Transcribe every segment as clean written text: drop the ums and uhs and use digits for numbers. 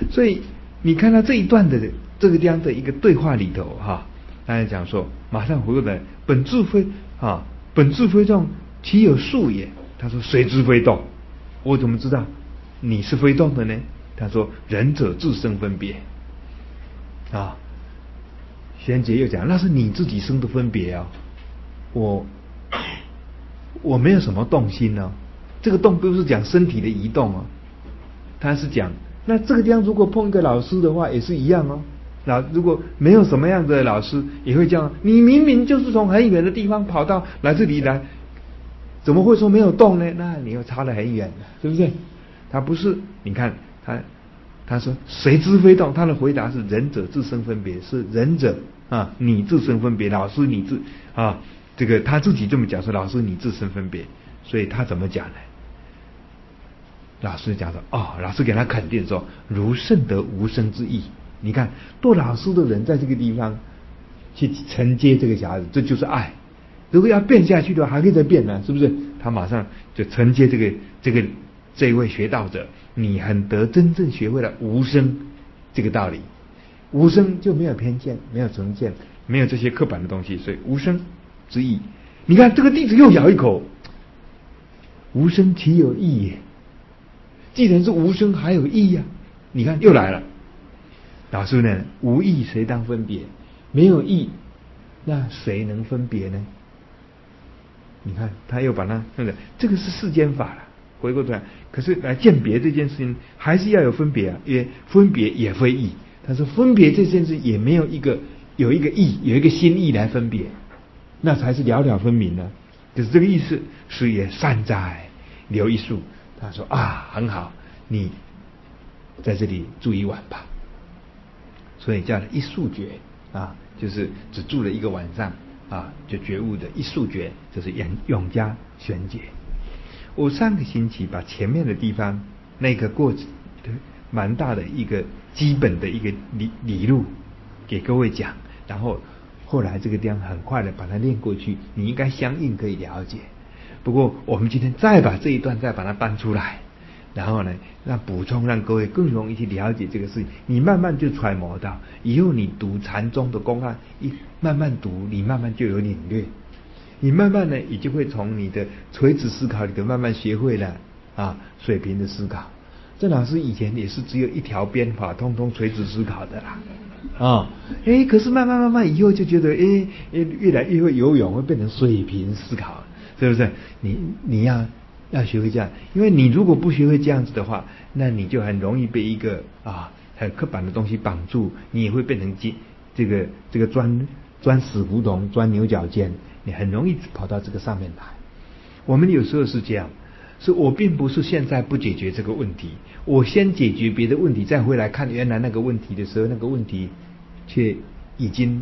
所以你看到这一段的这个样的一个对话里头他在讲说，马上回过来，本自非动，其有数也？他说谁知非动？我怎么知道你是非动的呢？他说仁者自生分别玄觉又讲，那是你自己生的分别我没有什么动心这个动不是讲身体的移动他是讲，那这个地方如果碰一个老师的话也是一样那如果没有什么样的老师也会这样，你明明就是从很远的地方跑到来这里来，怎么会说没有动呢？那你又差得很远是不是？他不是，你看他说谁知非动？他的回答是仁者自生分别，是仁者你自生分别，老师你自这个他自己这么讲说，老师你自生分别，所以他怎么讲呢？老师讲说老师给他肯定说，如甚得无生之意。你看做老师的人在这个地方去承接这个小孩子，这就是爱。如果要变下去的话，还可以再变是不是？他马上就承接这位学道者，你很得真正学会了无生这个道理。无生就没有偏见，没有成见，没有这些刻板的东西，所以无生之意。你看这个弟子又咬一口，无生其有意也？既然是无生，还有意你看又来了。老师呢？无意谁当分别？没有意，那谁能分别呢？你看他又把这个是世间法了。回过头来，可是来鉴别这件事情，还是要有分别因为分别也非意。他说分别这件事也没有有一个意，有一个心意来分别，那才是了了分明呢。就是这个意思，是也善哉留一宿。他说很好，你在这里住一晚吧。所以叫一宿觉就是只住了一个晚上就觉悟的一宿觉，就是永嘉玄觉。我上个星期把前面的地方那个过程蛮大的一个基本的一个理路给各位讲，然后后来这个地方很快的把它念过去，你应该相应可以了解。不过我们今天再把这一段再把它搬出来，然后呢让补充，让各位更容易去了解这个事情，你慢慢就揣摩到，以后你读禅宗的公案慢慢读，你慢慢就有领略，你慢慢呢也就会从你的垂直思考里头慢慢学会了水平的思考。郑老师以前也是只有一条编法，通通垂直思考的啦可是慢慢以后就觉得越来越会游泳，会变成水平思考，是不是？你要学会这样，因为你如果不学会这样子的话，那你就很容易被一个很刻板的东西绑住，你也会变成这个钻死胡同，钻牛角尖，你很容易跑到这个上面来。我们有时候是这样，是我并不是现在不解决这个问题，我先解决别的问题，再回来看原来那个问题的时候，那个问题却已经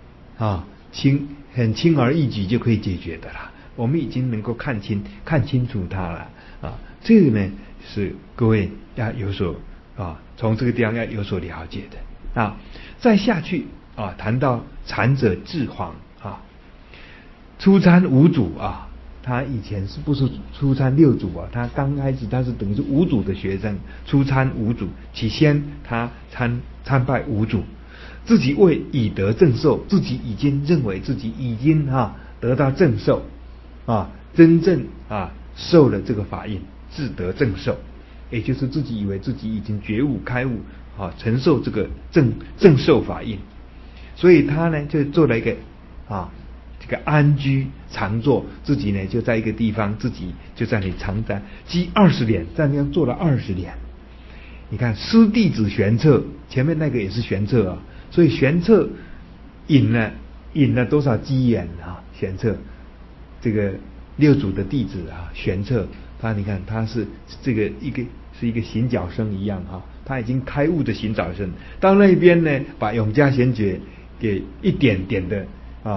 很轻而易举就可以解决的啦。我们已经能够看清楚它了这个呢是各位要有所从这个地方要有所了解的再下去谈到禅者智黄初参五祖他以前是不是初参六祖他刚开始他是等于是五祖的学生，初参五祖，起先他参拜五祖，自己为已得正受，自己已经认为自己已经得到正受真正受了这个法印，自得正受，也就是自己以为自己已经觉悟开悟承受这个正受法印，所以他呢就做了一个这个安居常坐，自己呢就在一个地方，自己就在那里常在积20年，在那样做了20年。你看师弟子玄策，前面那个也是玄策所以玄策引了多少机缘玄策这个六祖的弟子玄策，你看他是这个是一个行脚僧一样他已经开悟的行脚僧，到那边呢把永嘉玄觉给一点点的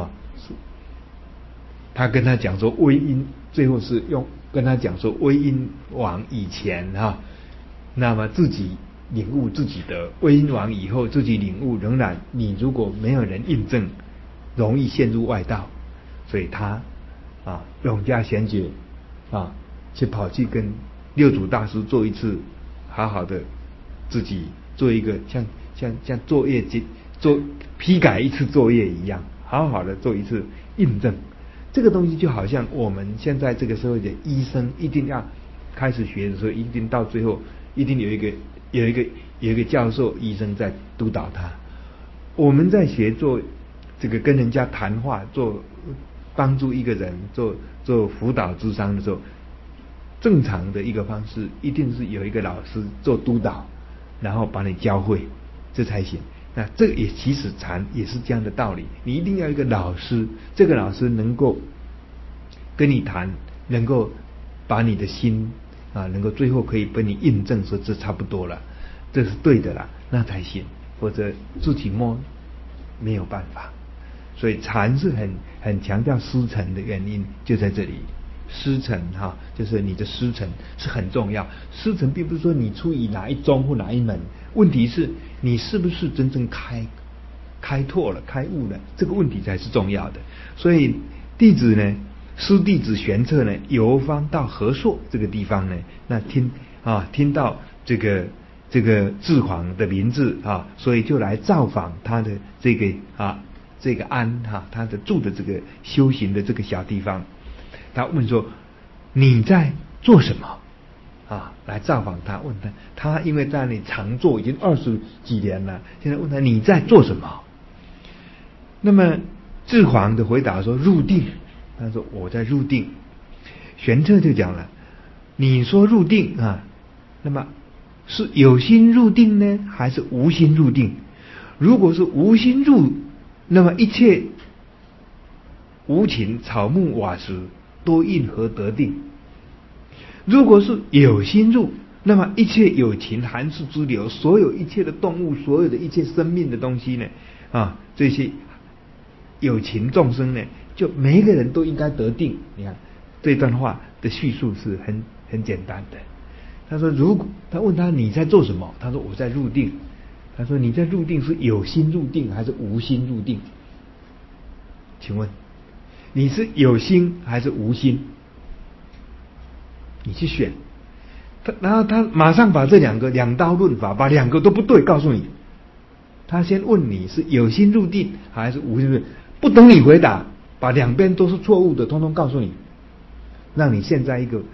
他跟他讲说威音，最后是跟他讲说威音王以前那么自己领悟自己的威音王以后自己领悟，仍然你如果没有人印证，容易陷入外道，所以他永嘉玄觉去跑去跟六祖大师做一次好好的自己做一个像作业批改一次作业一样，好好的做一次印证。这个东西就好像我们现在这个社会的医生一定要开始学的时候，一定到最后一定有一个教授医生在督导他。我们在学做这个跟人家谈话，做帮助一个人做辅导咨商的时候，正常的一个方式一定是有一个老师做督导，然后把你教会，这才行。那这个也其实禅也是这样的道理，你一定要一个老师，这个老师能够跟你谈，能够把你的心能够最后可以被你印证说这差不多了，这是对的啦，那才行，否则自己摸没有办法。所以禅是很强调师承的原因就在这里。师承就是你的师承是很重要。师承并不是说你出于哪一宗或哪一门，问题是你是不是真正开拓了、开悟了，这个问题才是重要的。所以弟子呢，师弟子玄策呢，游方到和硕这个地方呢，那听到这个智皇的名字所以就来造访他的这个庵他的住的这个修行的这个小地方。他问说：“你在做什么？”来造访他，问他因为在那里常坐已经20几年了，现在问他你在做什么？那么智皇的回答说：“入定。”他说：“我在入定。”玄策就讲了：“你说入定那么是有心入定呢，还是无心入定？如果是无心入，那么一切无情草木瓦石都因何得定？如果是有心入，那么一切有情含蓄之流，所有一切的动物，所有的一切生命的东西呢这些有情众生呢，就每一个人都应该得定。”你看这段话的叙述是很简单的。他说他问他你在做什么？他说我在入定。他说你在入定是有心入定还是无心入定？请问你是有心还是无心？你去选。然后他马上把这两刀论法，把两个都不对告诉你。他先问你是有心入定还是无心入定，不等你回答，把两边都是错误的通通告诉你，让你现在一个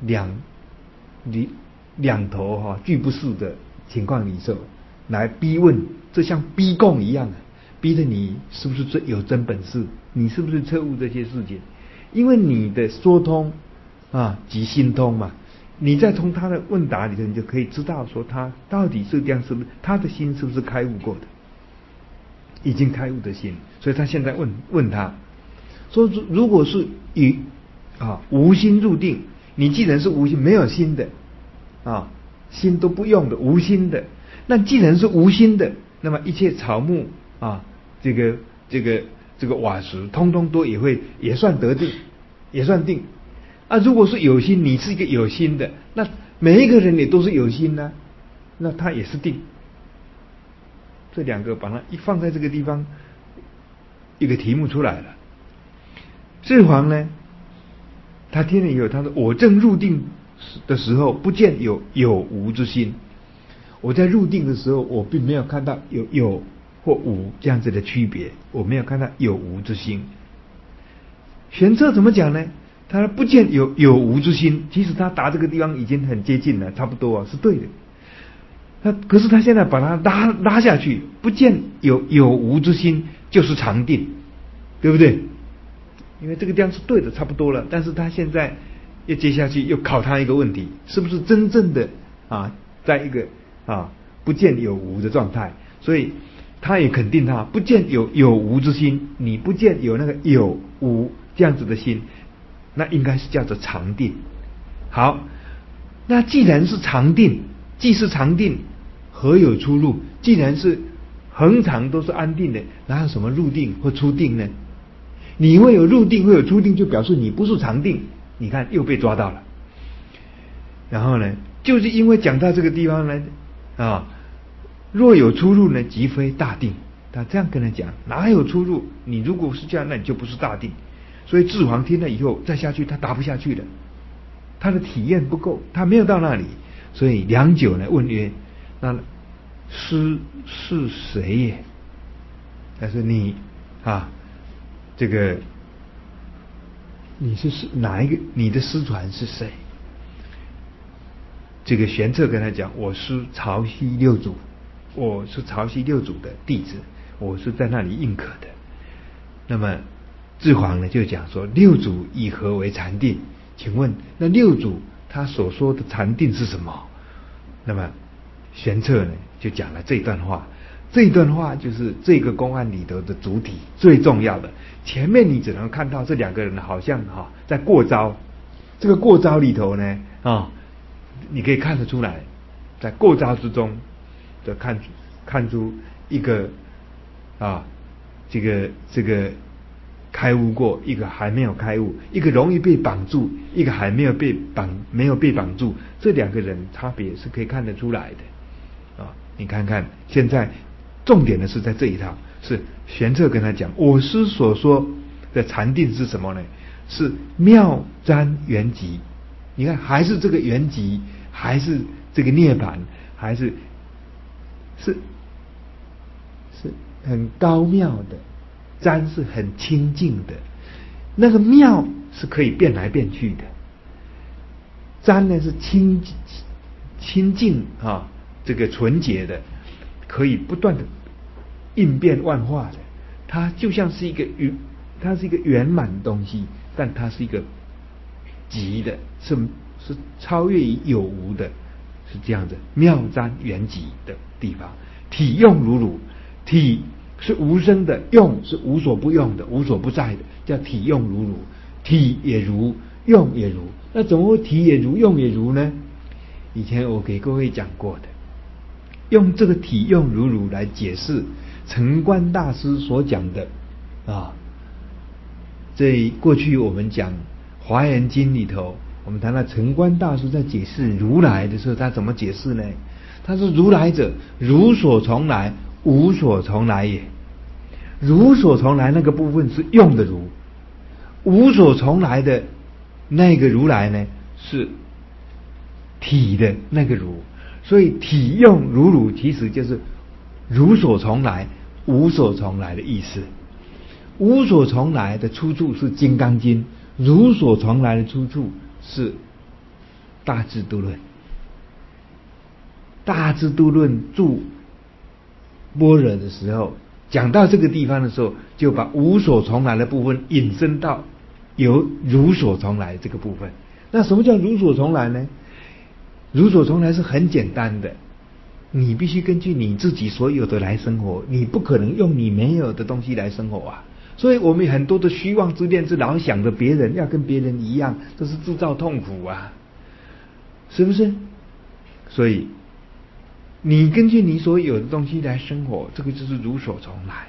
两头俱不是的情况里头来逼问，这像逼供一样逼着你是不是有本事，你是不是彻悟这些事情。因为你的说通即心通嘛，你再从他的问答里头，你就可以知道说他到底是这样，是不是他的心是不是开悟过的，已经开悟的心。所以他现在问他说，如果是以无心入定，你既然是无心，没有心的心都不用的无心的，那既然是无心的，那么一切草木这个瓦石通通都也算得定，也算定。如果是有心，你是一个有心的，那每一个人也都是有心呢，那他也是定。这两个把它一放在这个地方，一个题目出来了。智皇呢，他听了以后，他说：“我正入定的时候，不见有无之心。我在入定的时候，我并没有看到有或无这样子的区别，我没有看到有无之心。”玄策怎么讲呢？他说：“不见有无之心。”其实他答这个地方已经很接近了，差不多是对的。可是他现在把它拉下去，不见有无之心就是常定，对不对？因为这个地方是对的，差不多了。但是他现在又接下去又考他一个问题，是不是真正的在一个不见有无的状态？所以他也肯定他不见有无之心，你不见有那个有无这样子的心，那应该是叫做常定。好，那既然是常定，既是常定，何有出入？既然是恒常都是安定的，哪有什么入定或出定呢？你会有入定会有出定，就表示你不是常定。你看又被抓到了。然后呢，就是因为讲到这个地方呢若有出入呢，即非大定。他这样跟他讲，哪有出入？你如果是这样，那你就不是大定。所以智皇听了以后再下去，他答不下去了，他的体验不够，他没有到那里。所以良久呢，问曰：“那师是谁也？他说你这个你是哪一个？你的师传是谁？这个玄策跟他讲，我师曹溪六祖，我是曹溪六祖的弟子，我是在那里印可的。那么智黄呢就讲说，六祖以何为禅定？请问那六祖他所说的禅定是什么？那么玄策呢就讲了这段话，这段话就是这个公案里头的主体最重要的。前面你只能看到这两个人好像在过招，这个过招里头呢你可以看得出来，在过招之中的看出一个这个开悟过，一个还没有开悟，一个容易被绑住，一个还没有被绑住，这两个人差别是可以看得出来的你看看现在重点的是在这一套，是玄策跟他讲，我师所说的禅定是什么呢？是妙瞻圆寂。你看还是这个圆寂，还是这个涅槃，还是很高妙的，瞻是很清净的，那个妙是可以变来变去的，瞻呢是清净这个纯洁的，可以不断的应变万化的，它就像是它是一个圆满的东西，但它是一个极的，是超越于有无的，是这样子妙瞻圆寂的地方。体用如如，体是无声的，用是无所不用的，无所不在的，叫体用如如。体也如，用也如，那怎么会体也如，用也如呢？以前我给各位讲过的，用这个体用如如来解释澄观大师所讲的这过去我们讲华严经里头，我们谈到澄观大师在解释如来的时候，他怎么解释呢？他说如来者，如所从来，无所从来也。如所从来那个部分是用的如，无所从来的那个如来呢是体的那个如，所以体用如如其实就是如所从来，无所从来的意思。无所从来的出处是《金刚经》，如所从来的出处是《大智度论》。大智度论注般若的时候，讲到这个地方的时候，就把无所从来的部分引申到有如所从来这个部分。那什么叫如所从来呢？如所从来是很简单的，你必须根据你自己所有的来生活，你不可能用你没有的东西来生活啊。所以我们很多的虚妄之念是老想着别人要跟别人一样，这是制造痛苦啊，是不是？所以你根据你所有的东西来生活，这个就是如所从来。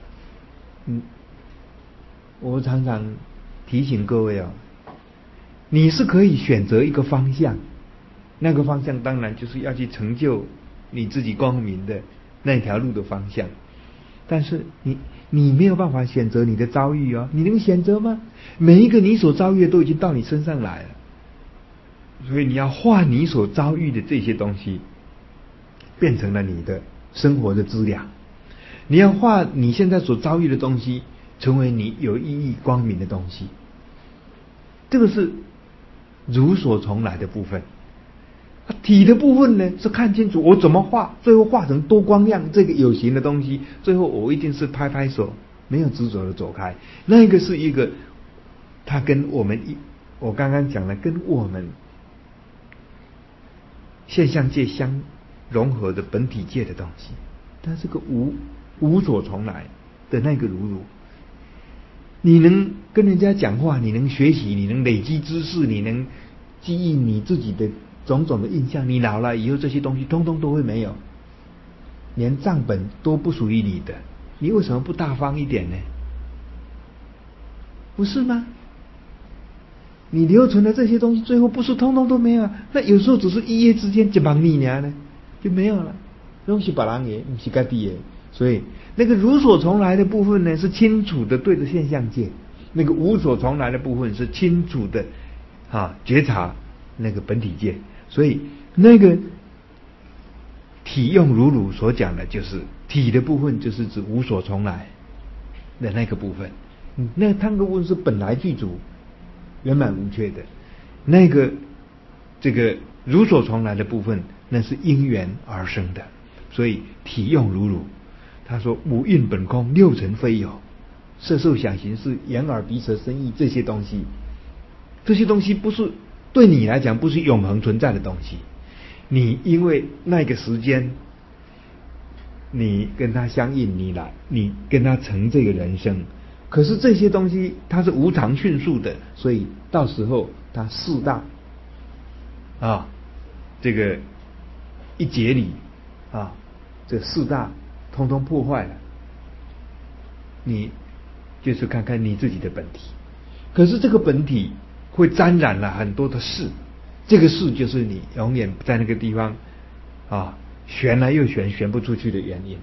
我常常提醒各位你是可以选择一个方向，那个方向当然就是要去成就你自己光明的那条路的方向，但是你没有办法选择你的遭遇你能选择吗？每一个你所遭遇的都已经到你身上来了，所以你要化你所遭遇的这些东西变成了你的生活的资粮，你要化你现在所遭遇的东西成为你有意义光明的东西，这个是如所从来的部分。体的部分呢，是看清楚我怎么画，最后画成多光亮这个有形的东西，最后我一定是拍拍手，没有执着的走开。那个是一个它跟我刚刚讲了跟我们现象界相融合的本体界的东西，它是个无所从来的那个如如。你能跟人家讲话，你能学习，你能累积知识，你能记忆你自己的种种的印象，你老了以后这些东西通通都会没有，连账本都不属于你的，你为什么不大方一点呢？不是吗？你留存的这些东西最后不是通通都没有，那有时候只是一夜之间就帮你呢就没有了，东西别人的不是自己的。所以那个如所从来的部分呢，是清楚的对着现象界，那个无所从来的部分是清楚的觉察那个本体界。所以那个体用如如所讲的就是体的部分，就是指无所从来的那个部分。那个部分是本来具足、圆满无缺的。那个这个如所从来的部分，那是因缘而生的。所以体用如如，他说五蕴本空，六尘非有，色受想行识、眼耳鼻舌身意这些东西，不是对你来讲不是永恒存在的东西。你因为那个时间，你跟他相应，你跟他成这个人生。可是这些东西它是无常迅速的，所以到时候它四大这个一节里这四大通通破坏了，你就是看看你自己的本体。可是这个本体会沾染了很多的事，这个事就是你永远在那个地方旋来又旋，旋不出去的原因。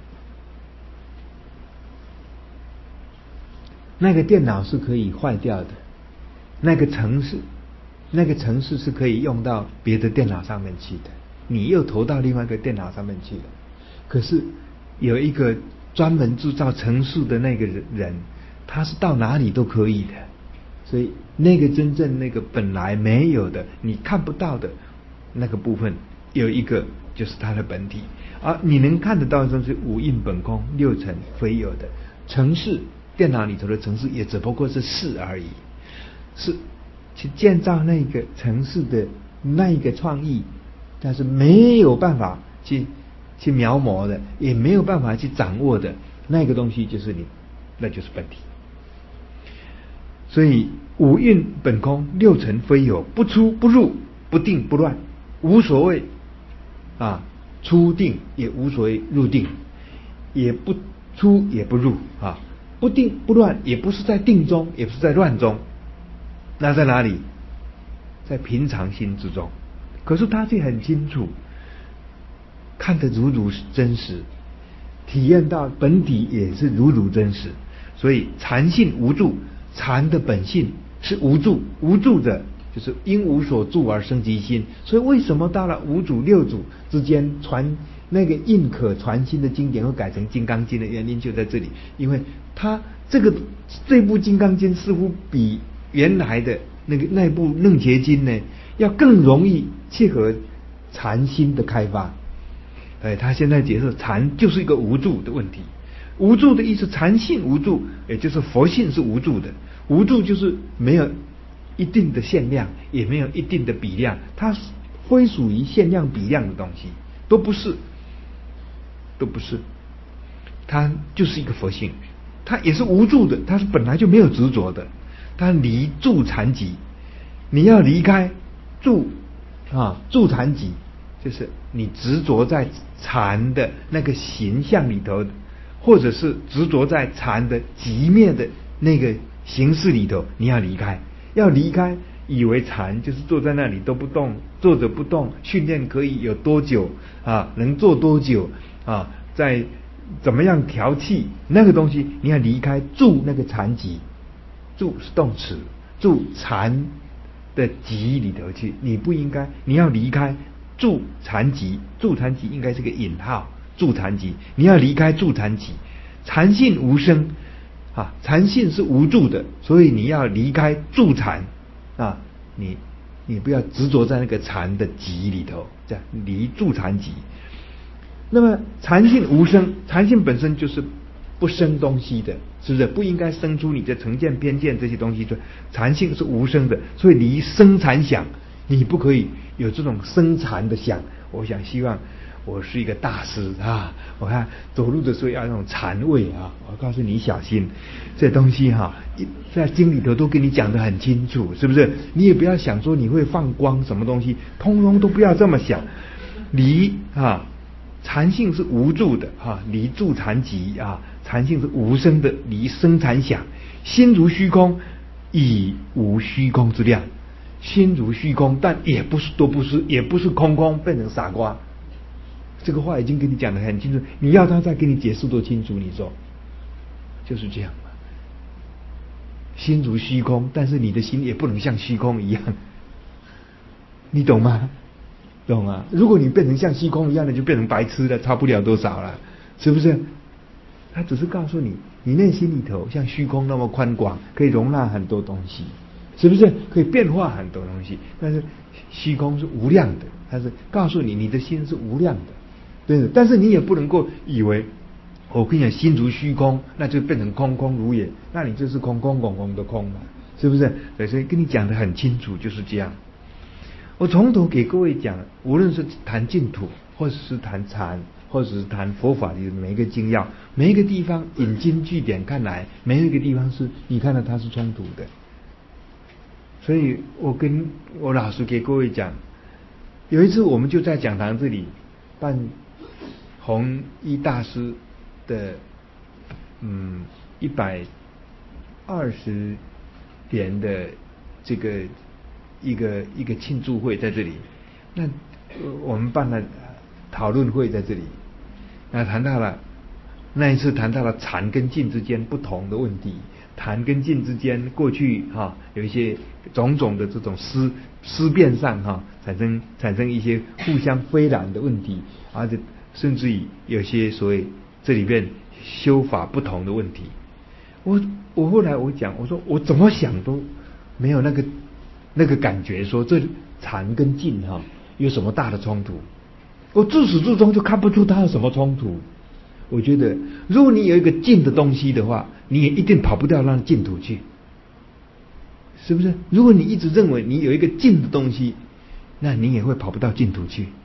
那个电脑是可以坏掉的，那个程式是可以用到别的电脑上面去的，你又投到另外一个电脑上面去了。可是有一个专门制造程式的那个人，他是到哪里都可以的。所以那个真正那个本来没有的，你看不到的那个部分，有一个就是它的本体。而你能看得到的是五蕴本空，六尘非有的程式。电脑里头的程式也只不过是事而已，是去建造那个程式的那一个创意，但是没有办法去描摹的，也没有办法去掌握的那个东西，就是你，那就是本体。所以五蕴本空，六尘非有，不出不入，不定不乱，无所谓出定，也无所谓入定，也不出也不入不定不乱，也不是在定中，也不是在乱中，那在哪里？在平常心之中。可是他却很清楚，看得如如真实，体验到本体也是如如真实。所以禅性无住，禅的本性是无住，无住的就是因无所住而生其心。所以为什么到了五祖六祖之间传那个印可传心的经典会改成金刚经的原因就在这里。因为他这部金刚经似乎比原来的那部楞伽经呢要更容易切合禅心的开发。他现在解释禅就是一个无住的问题。无住的意思，禅性无住，也就是佛性是无住的。无住就是没有一定的限量，也没有一定的比量，它非属于限量比量的东西，都不是，它就是一个佛性。它也是无住的，它是本来就没有执着的，它离住禅集。你要离开住禅集，就是你执着在禅的那个形象里头，或者是执着在禅的极灭的那个形式里头，你要离开。要离开以为禅就是坐在那里都不动，坐着不动，训练可以有多久能做多久在怎么样调气，那个东西你要离开住那个禅集。住是动词，住禅的集里头去，你不应该，你要离开住禅集。住禅集应该是个引号，住禅集你要离开住禅集。禅性无生禅性是无住的，所以你要离开住禅你不要执着在那个禅的集里头，这样离住禅集。那么禅性无生，禅性本身就是不生东西的，是不是？不应该生出你的成见偏见这些东西。禅性是无生的，所以离生禅想，你不可以有这种生禅的想。我想希望我是一个大师我看走路的时候要那种禅味我告诉你小心，这东西在经里头都给你讲得很清楚，是不是？你也不要想说你会放光什么东西，通通都不要这么想。离禅性是无住的离住禅集禅性是无生的，离生禅想。心如虚空，已无虚空之量。心如虚空，但也不是空空变成傻瓜。这个话已经给你讲得很清楚，你要他再给你解释多清楚？你说就是这样嘛。心如虚空，但是你的心也不能像虚空一样，你懂吗？ 懂吗？如果你变成像虚空一样的，就变成白痴了，差不了多少了，是不是？他只是告诉你，你内心里头像虚空那么宽广，可以容纳很多东西，是不是？可以变化很多东西。但是虚空是无量的，它是告诉你，你的心是无量的，对的。但是你也不能够以为，我跟你讲，心如虚空，那就变成空空如也，那你就是空空空空的空嘛，是不是？所以跟你讲得很清楚，就是这样。我从头给各位讲，无论是谈净土，或者是谈禅，或者是谈佛法的每一个精要，每一个地方引经据典看来，没有一个地方是你看到它是冲突的。所以我跟我老师给各位讲，有一次我们就在讲堂这里办弘一大师的120年的这个一个庆祝会在这里，那我们办了讨论会在这里，那谈到了那一次谈到了禅跟净之间不同的问题，禅跟净之间过去有一些种种的这种思辨上产生一些互相非难的问题，而且甚至于有些所谓这里面修法不同的问题。我后来我说我怎么想都没有那个感觉说这禅跟净有什么大的冲突，我自始至终就看不出它有什么冲突。我觉得如果你有一个净的东西的话，你也一定跑不掉那净土去，是不是？如果你一直认为你有一个净的东西，那你也会跑不到净土去，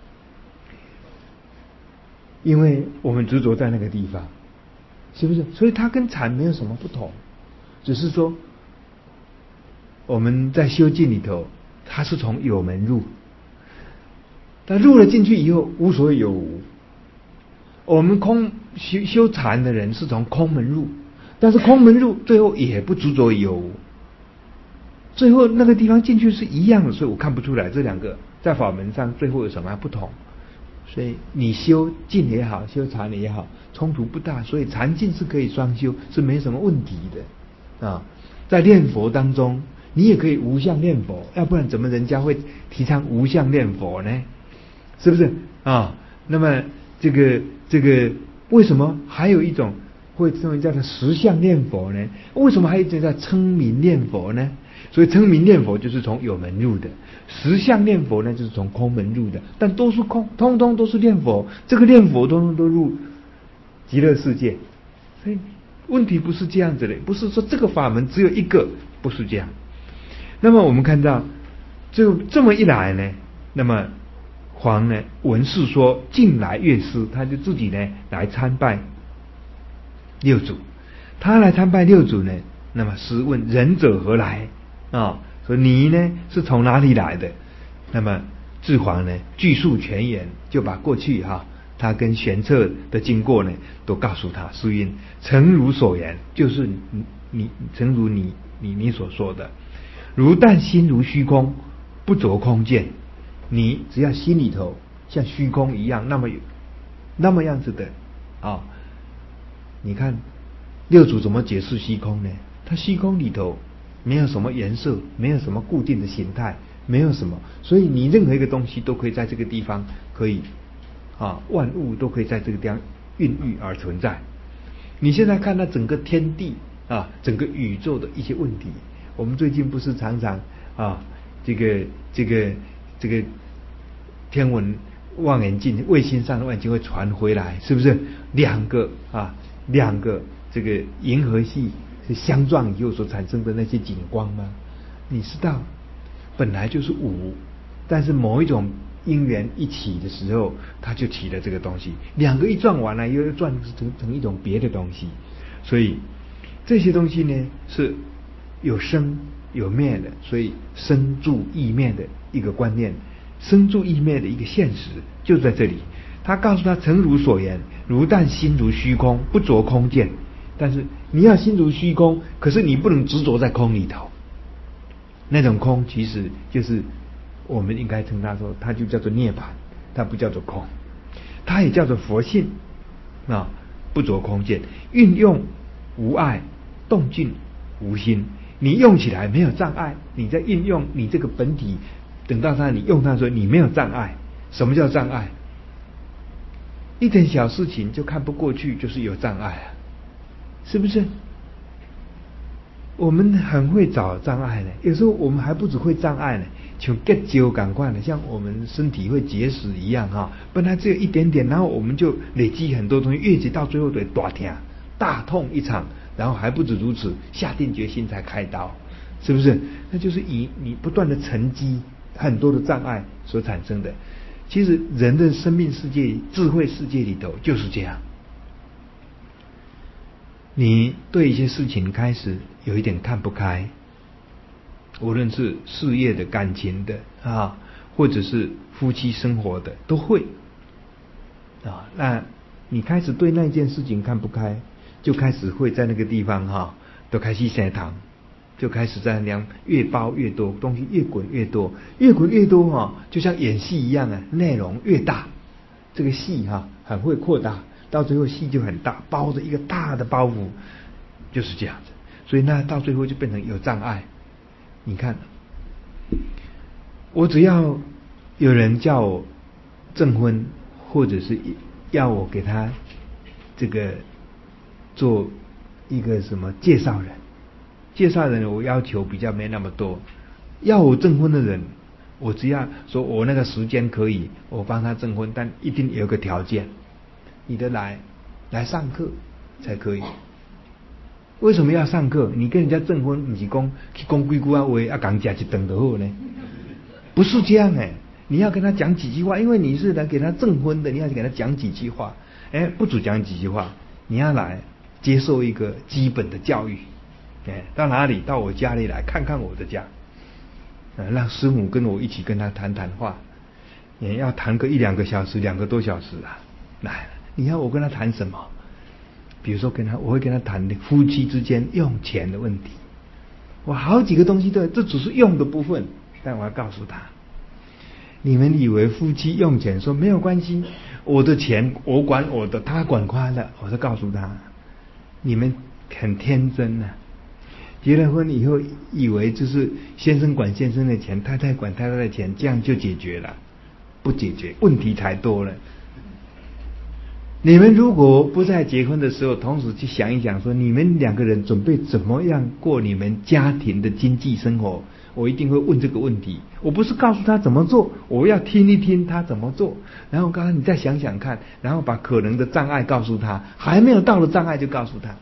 因为我们执着在那个地方，是不是？所以它跟禅没有什么不同，只是说我们在修净里头，它是从有门入，但入了进去以后无所谓有无。我们修禅的人是从空门入，但是空门入最后也不执着有无，最后那个地方进去是一样的，所以我看不出来这两个在法门上最后有什么不同。所以你修净也好，修禅也好，冲突不大，所以禅净是可以双修，是没什么问题的在念佛当中，你也可以无相念佛，要不然怎么人家会提倡无相念佛呢？是不是那么这个为什么还有一种会称为叫做实相念佛呢？为什么还有一种叫称名念佛呢？所以称名念佛就是从有门入的，实相念佛呢就是从空门入的，但都是空，通通都是念佛，这个念佛通通都入极乐世界。所以问题不是这样子的，不是说这个法门只有一个，不是这样。那么我们看到就这么一来呢，那么黄呢闻是说近来乐师，他就自己呢来参拜六祖。他来参拜六祖呢，那么师问仁者何来说你呢是从哪里来的？那么智黄呢具述全言，就把过去他跟玄策的经过呢都告诉他。师云诚如所言，就是你诚如你所说的，如但心如虚空，不着空见。你只要心里头像虚空一样，那么样子的你看六祖怎么解释虚空呢？他虚空里头没有什么颜色，没有什么固定的形态，没有什么，所以你任何一个东西都可以在这个地方可以万物都可以在这个地方孕育而存在。你现在看到整个天地整个宇宙的一些问题，我们最近不是常常这个天文望远镜卫星上的望远镜会传回来，是不是两个这个银河系是相撞以后所产生的那些景光吗？你知道本来就是无，但是某一种因缘一起的时候，它就起了这个东西，两个一撞完了又转成一种别的东西。所以这些东西呢是有生有灭的，所以生住异灭的一个观念，生住异灭的一个现实就在这里。他告诉他诚如所言，如但心如虚空，不着空见。但是你要心如虚空，可是你不能执着在空里头，那种空其实就是我们应该称它说，它就叫做涅槃，它不叫做空，它也叫做佛性不着空见，运用无碍，动静无心。你用起来没有障碍，你在运用你这个本体，等到你用它的时候，你没有障碍， 什么叫障碍？一点小事情就看不过去，就是有障碍啊，是不是？我们很会找障碍呢，有时候我们还不只会障碍呢，像结石感官的，像我们身体会结石一样哈，本来只有一点点，然后我们就累积很多东西，越积到最后得大痛大痛一场，然后还不止如此，下定决心才开刀，是不是？那就是以你不断的沉积很多的障碍所产生的。其实人的生命世界、智慧世界里头就是这样。你对一些事情开始有一点看不开，无论是事业的、感情的啊，或者是夫妻生活的，都会啊。那你开始对那件事情看不开，就开始会在那个地方哈，都开始生糖，就开始在那样越包越多，东西越滚越多，越滚越多哈，就像演戏一样啊，内容越大，这个戏哈很会扩大。到最后戏就很大，包着一个大的包袱，就是这样子。所以那到最后就变成有障碍。你看，我只要有人叫我证婚，或者是要我给他这个做一个什么介绍人，介绍人我要求比较没那么多。要我证婚的人，我只要说我那个时间可以，我帮他证婚，但一定有个条件。你的来上课才可以。为什么要上课？你跟人家证婚，不是讲去讲几句话话，讲吃一顿就好呢？不是这样哎，你要跟他讲几句话，因为你是来给他证婚的，你要给他讲几句话。不只讲几句话，你要来接受一个基本的教育。到哪里？到我家里来看看我的家，让师母跟我一起跟他谈谈话，也要谈个1-2个小时，2个多小时啊，来。你要我跟他谈什么？比如说我会跟他谈夫妻之间用钱的问题。我好几个东西这只是用的部分，但我要告诉他，你们以为夫妻用钱，说没有关系，我的钱我管我的，他管他的。我就告诉他，你们很天真啊，结了婚以后以为就是先生管先生的钱，太太管太太的钱，这样就解决了，不解决，问题才多了。你们如果不在结婚的时候同时去想一想，说你们2个人准备怎么样过你们家庭的经济生活，我一定会问这个问题。我不是告诉他怎么做，我要听一听他怎么做，然后刚刚你再想想看，然后把可能的障碍告诉他，还没有到的障碍就告诉他。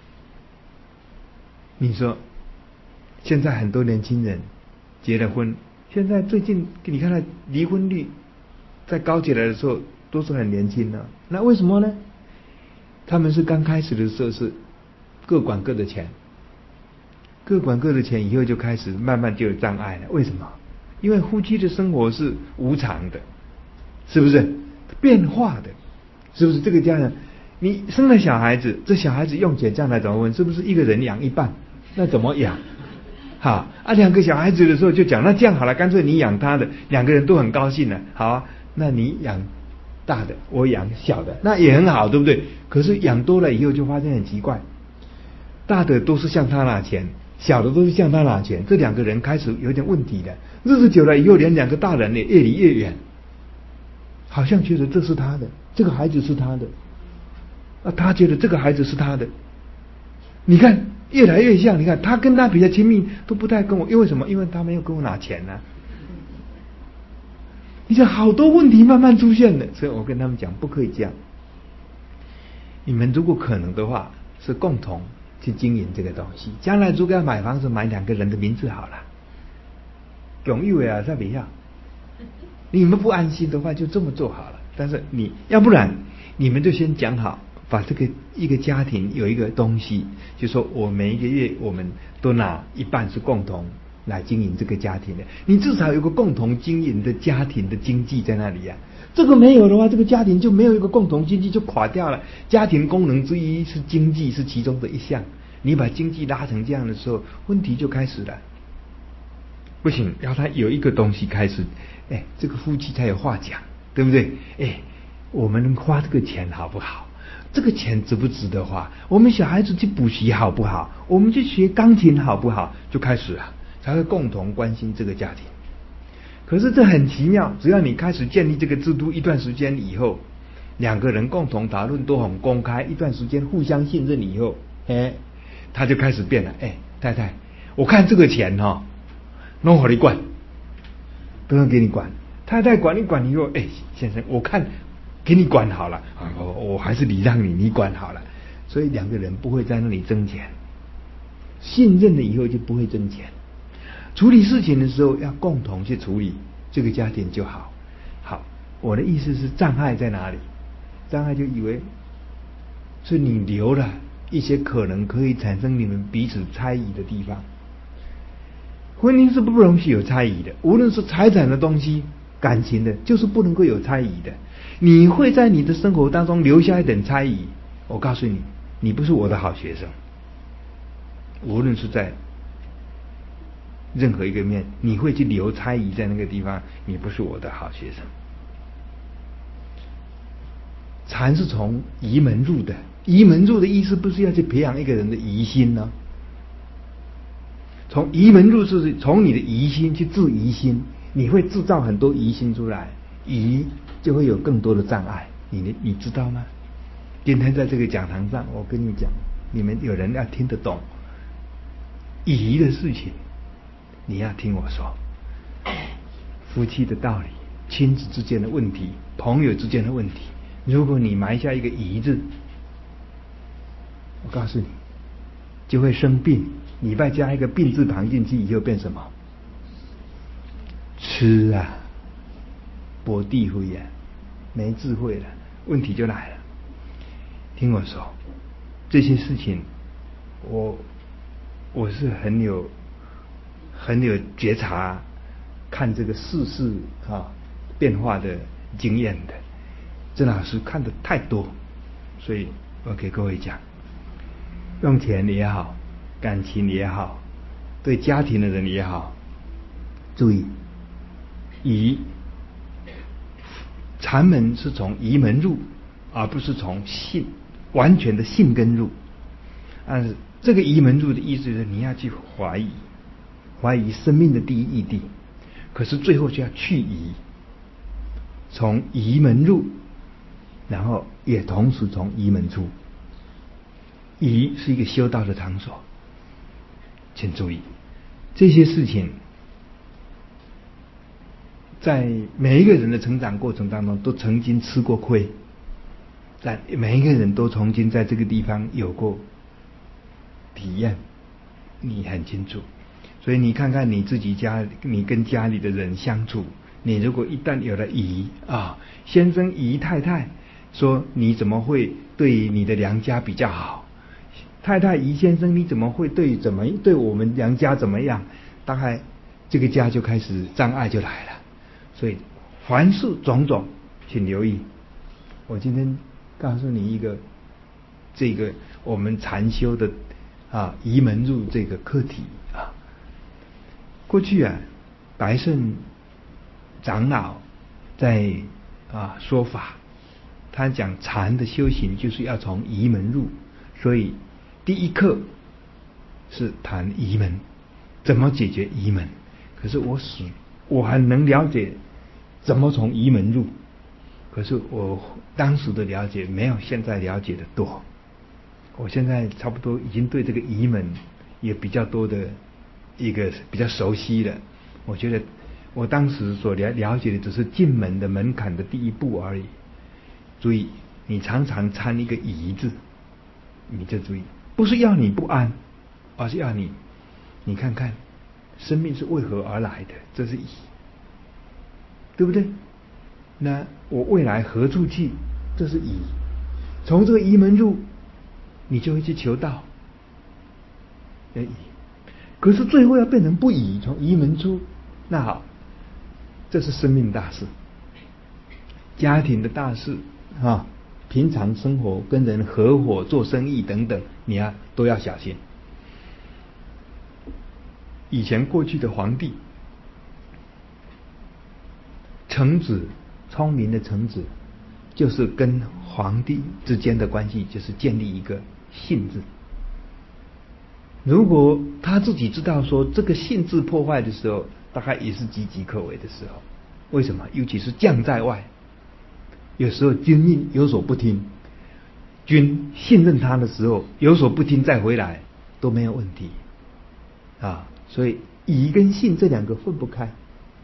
你说现在很多年轻人结了婚，现在最近你看他离婚率在高起来的时候都是很年轻的，那为什么呢？他们是刚开始的时候是各管各的钱，各管各的钱以后就开始慢慢就有障碍了。为什么？因为夫妻的生活是无常的，是不是？变化的，是不是？这个家人，你生了小孩子，这小孩子用钱将来怎么问？是不是一个人养一半？那怎么养？好啊，2个小孩子的时候就讲，那这样好了，干脆你养他的，2个人都很高兴了。好啊，那你养大的，我养小的，那也很好，对不对？可是养多了以后就发现很奇怪，大的都是向他拿钱，小的都是向他拿钱，这2个人开始有点问题了。日子久了以后，连2个大人也越离越远，好像觉得这是他的，这个孩子是他的，他觉得这个孩子是他的。你看越来越像，你看他跟他比较亲密，都不太跟我，因为什么？因为他没有跟我拿钱啊。你想好多问题慢慢出现了，所以我跟他们讲，不可以这样。你们如果可能的话，是共同去经营这个东西。将来如果要买房子，买2个人的名字好了，共有啊，在比较。你们不安心的话，就这么做好了。但是要不然，你们就先讲好，把这个一个家庭有一个东西，就说我每一个月我们都拿一半是共同来经营这个家庭的，你至少有个共同经营的家庭的经济在那里啊。这个没有的话，这个家庭就没有一个共同经济，就垮掉了。家庭功能之一是经济，是其中的一项。你把经济拉成这样的时候，问题就开始了。不行，要他有一个东西开始，这个夫妻才有话讲，对不对？我们花这个钱好不好？这个钱值不值得花？我们小孩子去补习好不好？我们去学钢琴好不好？就开始了，才会共同关心这个家庭。 可是这很奇妙，只要你开始建立这个制度一段时间以后，两个人共同讨论都很公开，一段时间互相信任以后，他就开始变了。太太，我看这个钱弄好你管，都能给你管。太太管你管以后，先生，我看给你管好了，我还是礼让你，你管好了。所以两个人不会在那里争钱，信任了以后就不会争钱。处理事情的时候要共同去处理，这个家庭就好。好，我的意思是障碍在哪里？障碍就以为是你留了一些可能可以产生你们彼此猜疑的地方。婚姻是不容许有猜疑的，无论是财产的东西、感情的，就是不能够有猜疑的。你会在你的生活当中留下一点猜疑，我告诉你，你不是我的好学生。无论是在任何一个面，你会去留猜疑在那个地方，你不是我的好学生。禅是从疑门入的，疑门入的意思不是要去培养一个人的疑心呢？从疑门入是从你的疑心去治疑心，你会制造很多疑心出来，疑就会有更多的障碍。你知道吗？今天在这个讲堂上，我跟你讲，你们有人要听得懂疑的事情，你要听我说。夫妻的道理，亲子之间的问题，朋友之间的问题，如果你埋下一个疑字，我告诉你就会生病。你再加一个病字旁进去以后变什么？吃啊，薄地灰啊，没智慧了，问题就来了。听我说，这些事情我是很有觉察，看这个世事变化的经验的。郑老师看的太多，所以我给各位讲，用钱也好，感情也好，对家庭的人也好，注意疑。禅门是从疑门入，而不是从信完全的信根入。但是这个疑门入的意思是你要去怀疑，怀疑生命的第一义谛，可是最后就要去疑，从疑门入，然后也同时从疑门出。疑是一个修道的场所，请注意这些事情，在每一个人的成长过程当中都曾经吃过亏，但每一个人都曾经在这个地方有过体验，你很清楚。所以你看看你自己你跟家里的人相处，你如果一旦有了疑先生疑太太说你怎么会对你的娘家比较好，太太疑先生你怎么会对我们娘家怎么样，大概这个家就开始障碍就来了。所以凡事种种请留意。我今天告诉你一个这个我们禅修的疑门入这个课题过去白胜长老在说法，他讲禅的修行就是要从疑门入，所以第一课是谈疑门，怎么解决疑门。可是我很能了解怎么从疑门入，可是我当时的了解没有现在了解的多。我现在差不多已经对这个疑门也比较多的一个比较熟悉了。我觉得我当时所了解的只是进门的门槛的第一步而已。注意，你常常掺一个疑字，你就注意，不是要你不安，而是要你看看生命是为何而来的，这是疑，对不对？那我未来何处去，这是疑。从这个疑门入，你就会去求道，疑。可是最后要变成不疑，从疑门出，那好，这是生命大事，家庭的大事平常生活跟人合伙做生意等等，你都要小心。以前过去的皇帝，臣子，聪明的臣子，就是跟皇帝之间的关系就是建立一个信字。如果他自己知道说这个信字破坏的时候， 大概也是岌岌可危的时候。为什么？尤其是将在外，有时候军令有所不听，军信任他的时候有所不听再回来都没有问题啊。所以疑跟信这两个分不开，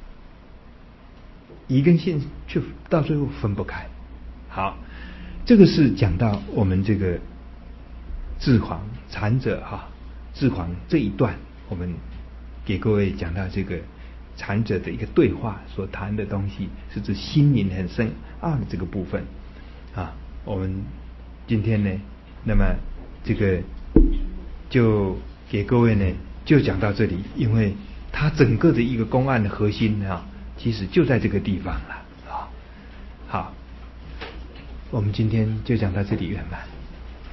疑跟信却到最后分不开。好，这个是讲到我们这个智狂禅者智狂这一段，我们给各位讲到这个禅者的一个对话所谈的东西，是指心灵很深奥的这个部分啊。我们今天呢，那么这个就给各位呢就讲到这里，因为它整个的一个公案的核心其实就在这个地方了啊。好，我们今天就讲到这里圆满。